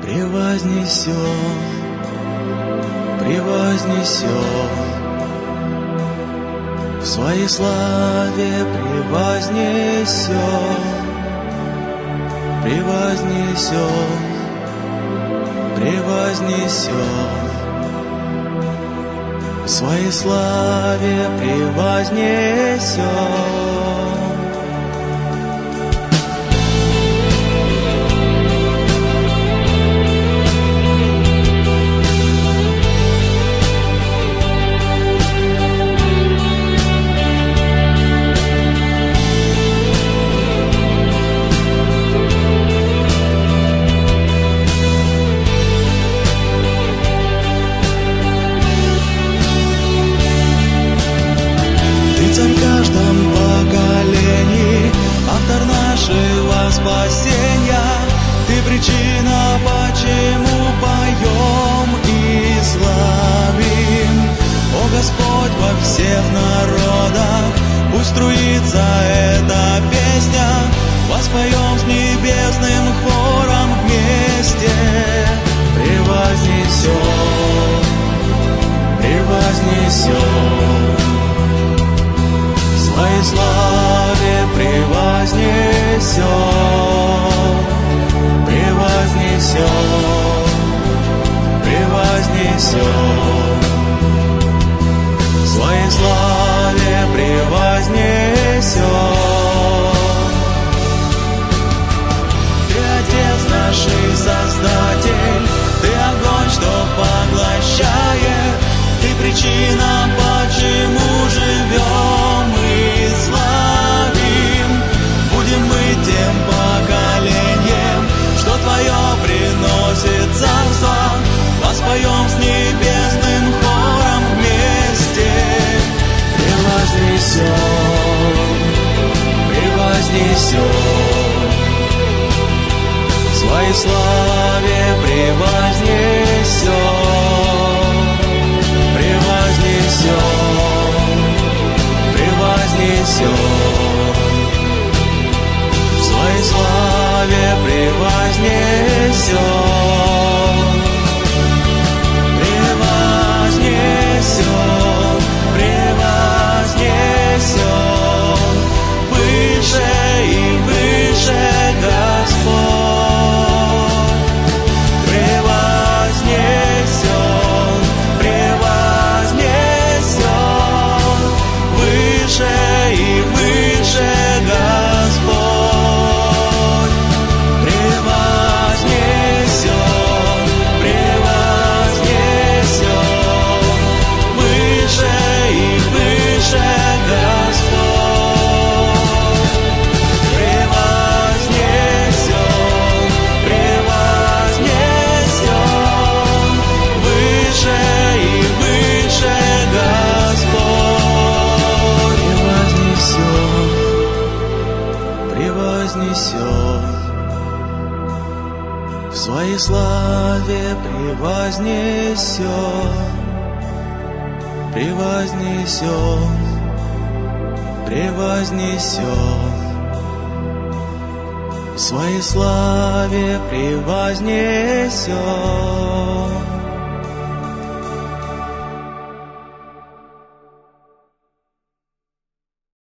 превознесет, превознесет, в своей славе превознесет, превознесет, превознесет, в своей славе превознесет. Царь в каждом поколении, автор нашего спасения. Ты причина, почему поем и славим. О Господь, во всех народах пусть струится эта песня. Воспоем с небесным хором вместе. Превознесем, превознесем, в своей славе превознесет, превознесет, превознесет, в своей славе превознесет. Ты Отец наший Создатель, Ты огонь, что поглощает, Ты причина, почему живем и славим. Будем мы тем поколением, что Твое приносит царство. Воспоем с небесным хором вместе. Превознесем, превознесем, в своей славе превознесем, превознесем, превознесем, в своей славе превознесем, превознесем, превознесем, выше и выше Господь. Превознесен, превознесен, выше и выше Господь. Превознесен, превознесен, выше и выше Господь. Превознесен, превознесен, выше и выше Господь. Превознесен, превознесен, в своей славе превознесен, превознесен, превознесен, в своей славе превознесен.